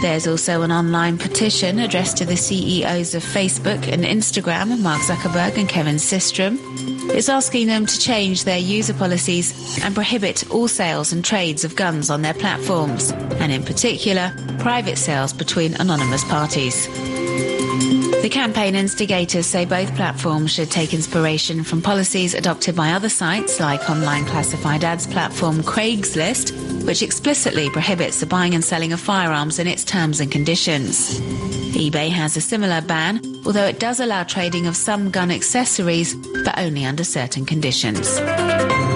There's also an online petition addressed to the CEOs of Facebook and Instagram, Mark Zuckerberg and Kevin Systrom. It's asking them to change their user policies and prohibit all sales and trades of guns on their platforms, and in particular, private sales between anonymous parties. The campaign instigators say both platforms should take inspiration from policies adopted by other sites like online classified ads platform Craigslist, which explicitly prohibits the buying and selling of firearms in its terms and conditions. eBay has a similar ban, although it does allow trading of some gun accessories, but only under certain conditions.